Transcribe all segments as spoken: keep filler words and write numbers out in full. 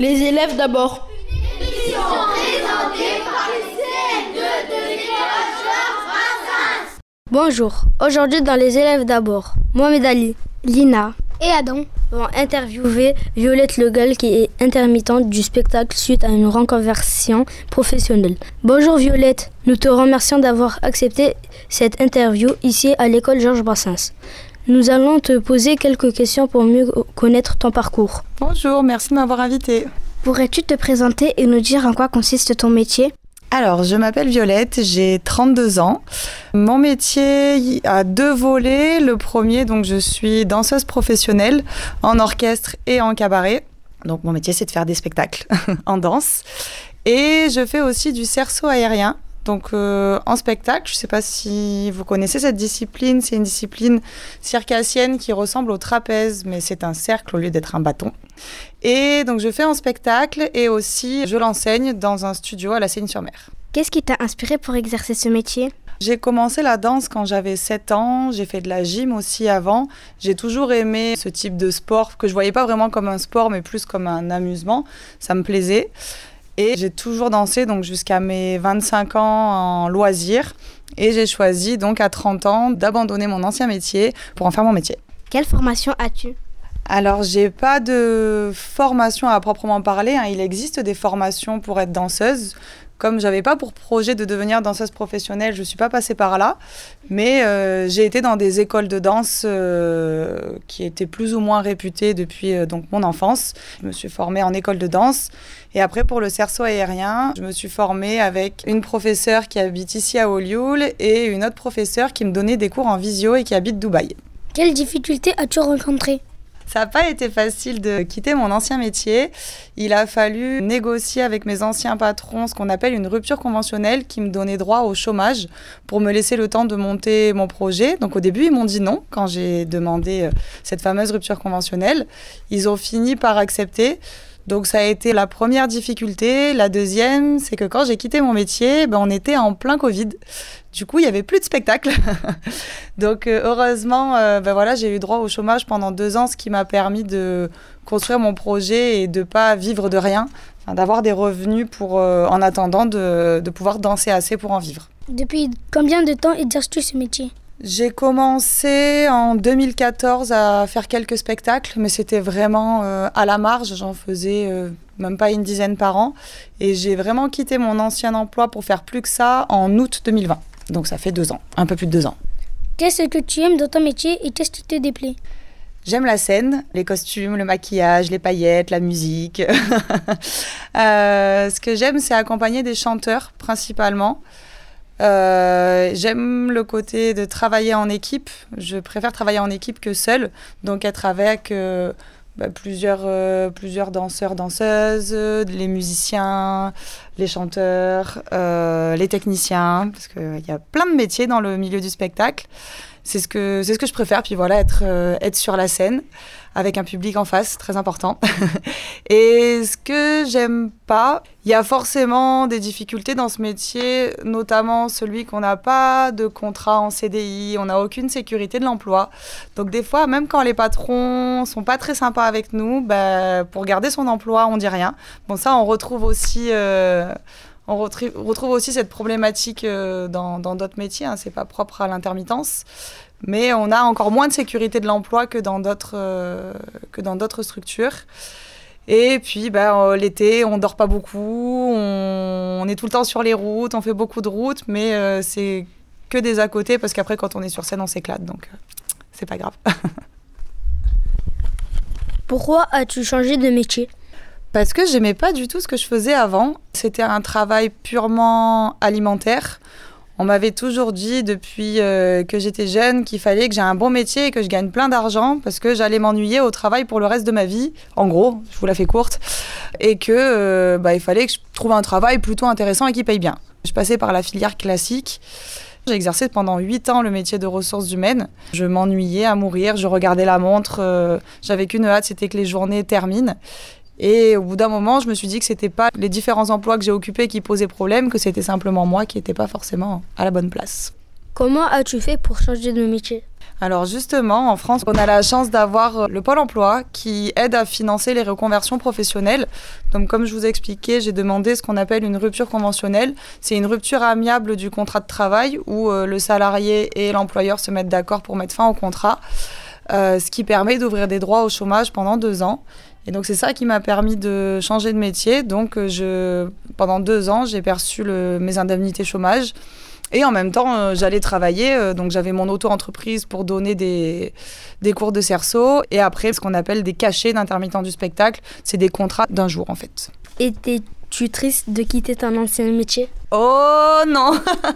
Les élèves d'abord. Émission présentée par les C M deux de l'école Georges Brassens. Bonjour, aujourd'hui dans les élèves d'abord, Mohamed Ali, Lina et Adam vont interviewer Violette Legal qui est intermittente du spectacle suite à une reconversion professionnelle. Bonjour Violette, nous te remercions d'avoir accepté cette interview ici à l'école Georges Brassens. Nous allons te poser quelques questions pour mieux connaître ton parcours. Bonjour, merci de m'avoir invitée. Pourrais-tu te présenter et nous dire en quoi consiste ton métier ? Alors, je m'appelle Violette, j'ai trente-deux ans. Mon métier a deux volets. Le premier, donc je suis danseuse professionnelle en orchestre et en cabaret. Donc mon métier, c'est de faire des spectacles en danse. Et je fais aussi du cerceau aérien. Donc euh, en spectacle, je ne sais pas si vous connaissez cette discipline, c'est une discipline circassienne qui ressemble au trapèze, mais c'est un cercle au lieu d'être un bâton. Et donc je fais en spectacle et aussi je l'enseigne dans un studio à la Seine-sur-Mer. Qu'est-ce qui t'a inspiré pour exercer ce métier ? J'ai commencé la danse quand j'avais sept ans, j'ai fait de la gym aussi avant. J'ai toujours aimé ce type de sport que je ne voyais pas vraiment comme un sport, mais plus comme un amusement. Ça me plaisait. Et j'ai toujours dansé donc jusqu'à mes vingt-cinq ans en loisir. Et j'ai choisi donc à trente ans d'abandonner mon ancien métier pour en faire mon métier. Quelle formation as-tu ? Alors, j'ai pas de formation à proprement parler. Hein. Il existe des formations pour être danseuse. Comme j'avais pas pour projet de devenir danseuse professionnelle, je suis pas passée par là. Mais euh, j'ai été dans des écoles de danse euh, qui étaient plus ou moins réputées depuis euh, donc mon enfance. Je me suis formée en école de danse. Et après, pour le cerceau aérien, je me suis formée avec une professeure qui habite ici à Olioul et une autre professeure qui me donnait des cours en visio et qui habite Dubaï. Quelles difficultés as-tu rencontrées ? Ça n'a pas été facile de quitter mon ancien métier. Il a fallu négocier avec mes anciens patrons ce qu'on appelle une rupture conventionnelle qui me donnait droit au chômage pour me laisser le temps de monter mon projet. Donc au début, ils m'ont dit non quand j'ai demandé cette fameuse rupture conventionnelle. Ils ont fini par accepter. Donc ça a été la première difficulté. La deuxième, c'est que quand j'ai quitté mon métier, ben, on était en plein Covid. Du coup, il n'y avait plus de spectacle. Donc euh, heureusement, euh, ben, voilà, j'ai eu droit au chômage pendant deux ans, ce qui m'a permis de construire mon projet et de ne pas vivre de rien, enfin, d'avoir des revenus pour, euh, en attendant de, de pouvoir danser assez pour en vivre. Depuis combien de temps exerces-tu ce métier ? J'ai commencé en deux mille quatorze à faire quelques spectacles, mais c'était vraiment euh, à la marge. J'en faisais euh, même pas une dizaine par an. Et j'ai vraiment quitté mon ancien emploi pour faire plus que ça en août deux mille vingt. Donc ça fait deux ans, un peu plus de deux ans. Qu'est-ce que tu aimes dans ton métier et qu'est-ce qui te déplaît ? J'aime la scène, les costumes, le maquillage, les paillettes, la musique. euh, ce que j'aime, c'est accompagner des chanteurs, principalement. Euh, j'aime le côté de travailler en équipe. Je préfère travailler en équipe que seule. Donc être avec euh, bah, plusieurs, euh, plusieurs danseurs, danseuses, les musiciens, les chanteurs, euh, les techniciens. Parce qu'il y a plein de métiers dans le milieu du spectacle. C'est ce que, c'est ce que je préfère. Puis voilà, être, euh, être sur la scène avec un public en face, très important. Et ce que j'aime pas, il y a forcément des difficultés dans ce métier, notamment celui qu'on n'a pas de contrat en C D I, on n'a aucune sécurité de l'emploi. Donc des fois, même quand les patrons sont pas très sympas avec nous, bah, pour garder son emploi, on dit rien. Bon, ça, on retrouve aussi... Euh, On retrouve, retrouve aussi cette problématique euh, dans, dans d'autres métiers, hein, c'est pas propre à l'intermittence, mais on a encore moins de sécurité de l'emploi que dans d'autres, euh, que dans d'autres structures. Et puis ben, euh, l'été, on dort pas beaucoup, on, on est tout le temps sur les routes, on fait beaucoup de routes, mais euh, c'est que des à côté, parce qu'après quand on est sur scène, on s'éclate, donc euh, c'est pas grave. Pourquoi as-tu changé de métier ? Parce que j'aimais pas du tout ce que je faisais avant. C'était un travail purement alimentaire. On m'avait toujours dit depuis euh, que j'étais jeune qu'il fallait que j'ai un bon métier et que je gagne plein d'argent parce que j'allais m'ennuyer au travail pour le reste de ma vie. En gros, je vous la fais courte. Et que euh, bah, il fallait que je trouve un travail plutôt intéressant et qui paye bien. Je passais par la filière classique. J'ai exercé pendant huit ans le métier de ressources humaines. Je m'ennuyais à mourir, je regardais la montre. Euh, j'avais qu'une hâte, c'était que les journées terminent. Et au bout d'un moment, je me suis dit que c'était pas les différents emplois que j'ai occupés qui posaient problème, que c'était simplement moi qui n'étais pas forcément à la bonne place. Comment as-tu fait pour changer de métier ? Alors justement, en France, on a la chance d'avoir le Pôle emploi qui aide à financer les reconversions professionnelles. Donc comme je vous ai expliqué, j'ai demandé ce qu'on appelle une rupture conventionnelle. C'est une rupture amiable du contrat de travail où euh, le salarié et l'employeur se mettent d'accord pour mettre fin au contrat, euh, ce qui permet d'ouvrir des droits au chômage pendant deux ans. Et donc c'est ça qui m'a permis de changer de métier. Donc je, pendant deux ans, j'ai perçu le, mes indemnités chômage. Et en même temps, euh, j'allais travailler, euh, donc j'avais mon auto-entreprise pour donner des, des cours de cerceau. Et après, ce qu'on appelle des cachets d'intermittents du spectacle, c'est des contrats d'un jour en fait. Étais-tu triste de quitter ton ancien métier ? Oh non.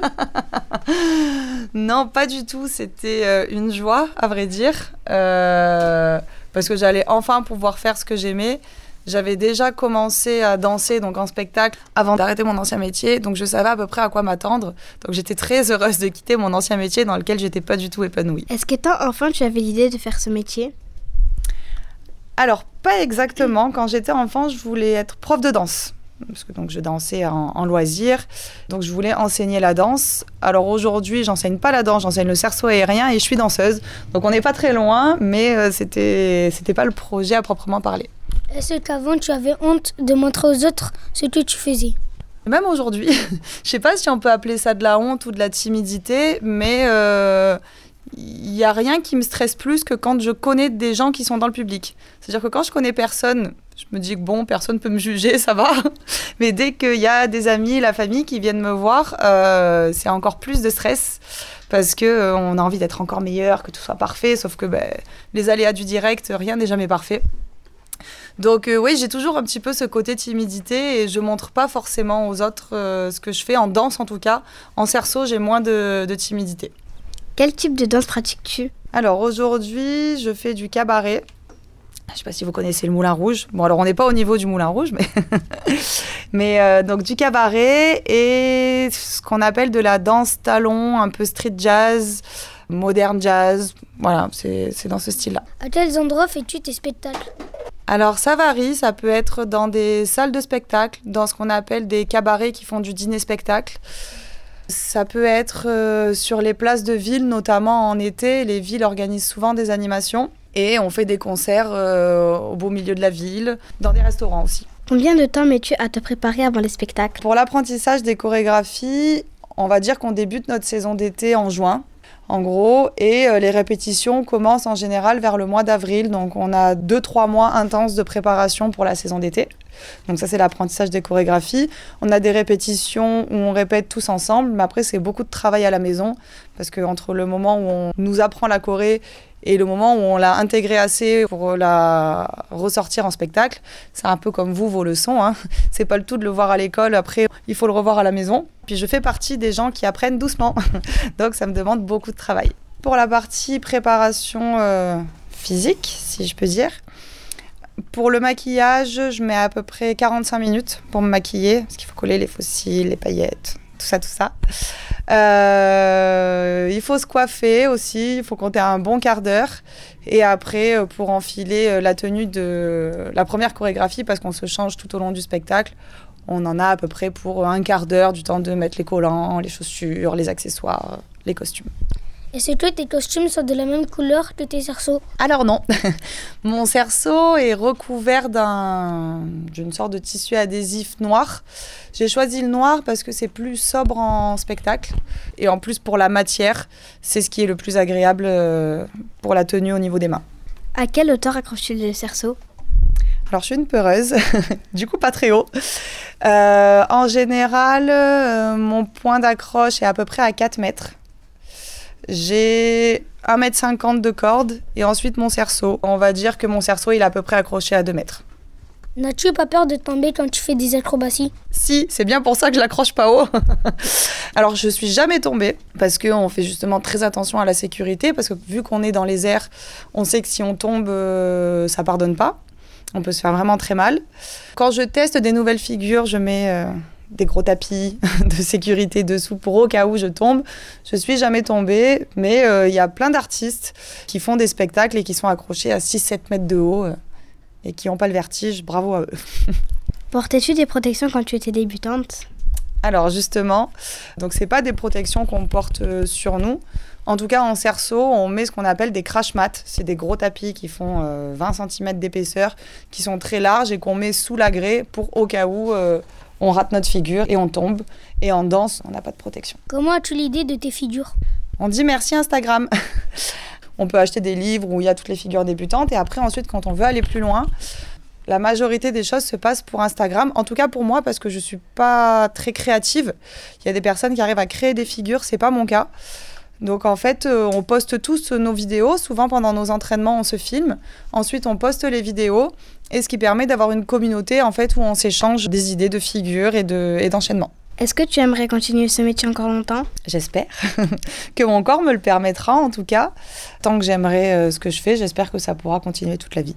Non, pas du tout. C'était euh, une joie, à vrai dire, euh, parce que j'allais enfin pouvoir faire ce que j'aimais. J'avais déjà commencé à danser donc en spectacle avant d'arrêter mon ancien métier, donc je savais à peu près à quoi m'attendre. Donc j'étais très heureuse de quitter mon ancien métier dans lequel j'étais pas du tout épanouie. Est-ce que toi, enfant, tu avais l'idée de faire ce métier ? Alors, pas exactement. Quand j'étais enfant, je voulais être prof de danse. Parce que donc, je dansais en, en loisir. Donc, je voulais enseigner la danse. Alors, aujourd'hui, j'enseigne pas la danse, j'enseigne le cerceau aérien et je suis danseuse. Donc, on n'est pas très loin, mais euh, c'était, c'était pas le projet à proprement parler. Est-ce qu'avant, tu avais honte de montrer aux autres ce que tu faisais ? Même aujourd'hui, je sais pas si on peut appeler ça de la honte ou de la timidité, mais il euh, n'y a rien qui me stresse plus que quand je connais des gens qui sont dans le public. C'est-à-dire que quand je connais personne, je me dis que bon, personne peut me juger, ça va. Mais dès qu'il y a des amis, la famille qui viennent me voir, euh, c'est encore plus de stress parce qu'on euh, a envie d'être encore meilleur, que tout soit parfait, sauf que ben, les aléas du direct, rien n'est jamais parfait. Donc euh, oui, j'ai toujours un petit peu ce côté timidité et je montre pas forcément aux autres euh, ce que je fais, en danse en tout cas. En cerceau, j'ai moins de, de timidité. Quel type de danse pratiques-tu ? Alors aujourd'hui, je fais du cabaret. Je sais pas si vous connaissez le Moulin Rouge. Bon, alors on n'est pas au niveau du Moulin Rouge, mais, mais euh, donc du cabaret et ce qu'on appelle de la danse talon, un peu street jazz, modern jazz. Voilà, c'est, c'est dans ce style-là. À quels endroits fais-tu tes spectacles ? Alors ça varie, ça peut être dans des salles de spectacle, dans ce qu'on appelle des cabarets qui font du dîner-spectacle. Ça peut être euh, sur les places de ville, notamment en été. Les villes organisent souvent des animations et on fait des concerts euh, au beau milieu de la ville, dans des restaurants aussi. Combien de temps mets-tu à te préparer avant les spectacles ? Pour l'apprentissage des chorégraphies, on va dire qu'on débute notre saison d'été en juin. En gros, et euh, les répétitions commencent en général vers le mois d'avril. Donc, on a deux trois mois intenses de préparation pour la saison d'été. Donc, ça, c'est l'apprentissage des chorégraphies. On a des répétitions où on répète tous ensemble. Mais après, c'est beaucoup de travail à la maison. Parce qu'entre le moment où on nous apprend la choré et le moment où on l'a intégrée assez pour la ressortir en spectacle, c'est un peu comme vous, vos leçons. Hein. C'est pas le tout de le voir à l'école. Après, il faut le revoir à la maison. Puis je fais partie des gens qui apprennent doucement. Donc ça me demande beaucoup de travail. Pour la partie préparation euh, physique, si je peux dire, pour le maquillage, je mets à peu près quarante-cinq minutes pour me maquiller, parce qu'il faut coller les faux cils, les paillettes, tout ça, tout ça. Euh, il faut se coiffer aussi, il faut compter un bon quart d'heure. Et après, pour enfiler la tenue de la première chorégraphie, parce qu'on se change tout au long du spectacle, on en a à peu près pour un quart d'heure, du temps de mettre les collants, les chaussures, les accessoires, les costumes. Est-ce que tes costumes sont de la même couleur que tes cerceaux ? Alors non, mon cerceau est recouvert d'un, d'une sorte de tissu adhésif noir. J'ai choisi le noir parce que c'est plus sobre en spectacle et en plus pour la matière, c'est ce qui est le plus agréable pour la tenue au niveau des mains. À quelle hauteur accroches-tu le cerceau ? Alors, je suis une peureuse, du coup pas très haut. Euh, en général, euh, mon point d'accroche est à peu près à quatre mètres. J'ai un mètre cinquante de corde et ensuite mon cerceau. On va dire que mon cerceau il est à peu près accroché à deux mètres. N'as-tu pas peur de tomber quand tu fais des acrobaties ? Si, c'est bien pour ça que je l'accroche pas haut. Alors, je suis jamais tombée parce qu'on fait justement très attention à la sécurité parce que vu qu'on est dans les airs, on sait que si on tombe, euh, ça pardonne pas. On peut se faire vraiment très mal. Quand je teste des nouvelles figures, je mets euh, des gros tapis de sécurité dessous pour au cas où je tombe. Je suis jamais tombée, mais il euh, y a plein d'artistes qui font des spectacles et qui sont accrochés à six sept mètres de haut euh, et qui n'ont pas le vertige. Bravo à eux. Portais-tu des protections quand tu étais débutante ? Alors justement, donc c'est pas des protections qu'on porte euh, sur nous. En tout cas, en cerceau, on met ce qu'on appelle des crash mats. C'est des gros tapis qui font euh, vingt centimètres d'épaisseur, qui sont très larges et qu'on met sous la grès pour au cas où euh, on rate notre figure et on tombe. Et en danse, on n'a pas de protection. Comment as-tu l'idée de tes figures? On dit merci Instagram. On peut acheter des livres où il y a toutes les figures débutantes. Et après, ensuite, quand on veut aller plus loin, la majorité des choses se passent pour Instagram. En tout cas pour moi, parce que je ne suis pas très créative. Il y a des personnes qui arrivent à créer des figures, ce n'est pas mon cas. Donc en fait, euh, on poste tous nos vidéos. Souvent pendant nos entraînements, on se filme. Ensuite, on poste les vidéos. Et ce qui permet d'avoir une communauté en fait, où on s'échange des idées de figures et, de, et d'enchaînements. Est-ce que tu aimerais continuer ce métier encore longtemps? J'espère que mon corps me le permettra en tout cas. Tant que j'aimerais euh, ce que je fais, j'espère que ça pourra continuer toute la vie.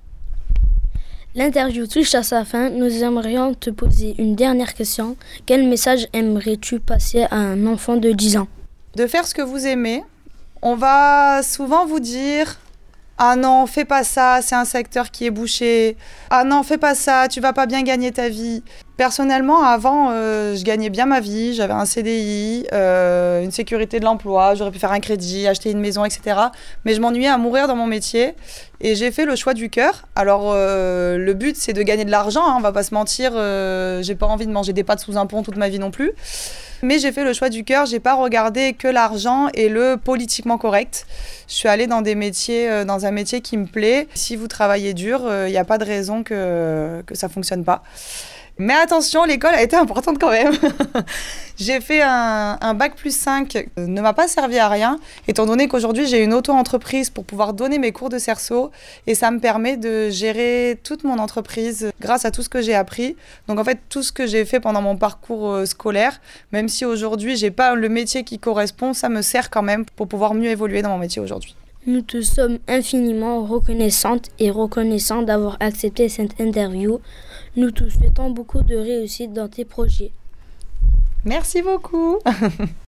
L'interview touche à sa fin. Nous aimerions te poser une dernière question. Quel message aimerais-tu passer à un enfant de dix ans? De faire ce que vous aimez. On va souvent vous dire « Ah non, fais pas ça, c'est un secteur qui est bouché. Ah non, fais pas ça, tu vas pas bien gagner ta vie. » Personnellement, avant, euh, je gagnais bien ma vie. J'avais un C D I, euh, une sécurité de l'emploi, j'aurais pu faire un crédit, acheter une maison, et cetera. Mais je m'ennuyais à mourir dans mon métier et j'ai fait le choix du cœur. Alors, euh, le but, c'est de gagner de l'argent, hein, on va pas se mentir. Euh, j'ai pas envie de manger des pâtes sous un pont toute ma vie non plus. Mais j'ai fait le choix du cœur, j'ai pas regardé que l'argent et le politiquement correct. Je suis allée dans des métiers, euh, dans un métier qui me plaît. Si vous travaillez dur, il euh, n'y a pas de raison que, que ça fonctionne pas. Mais attention, l'école a été importante quand même. J'ai fait un, un bac plus cinq, euh, ne m'a pas servi à rien, étant donné qu'aujourd'hui j'ai une auto-entreprise pour pouvoir donner mes cours de cerceau et ça me permet de gérer toute mon entreprise grâce à tout ce que j'ai appris. Donc en fait, tout ce que j'ai fait pendant mon parcours euh, scolaire, même si aujourd'hui j'ai pas le métier qui correspond, ça me sert quand même pour pouvoir mieux évoluer dans mon métier aujourd'hui. Nous te sommes infiniment reconnaissantes et reconnaissants d'avoir accepté cette interview. Nous te souhaitons beaucoup de réussite dans tes projets. Merci beaucoup.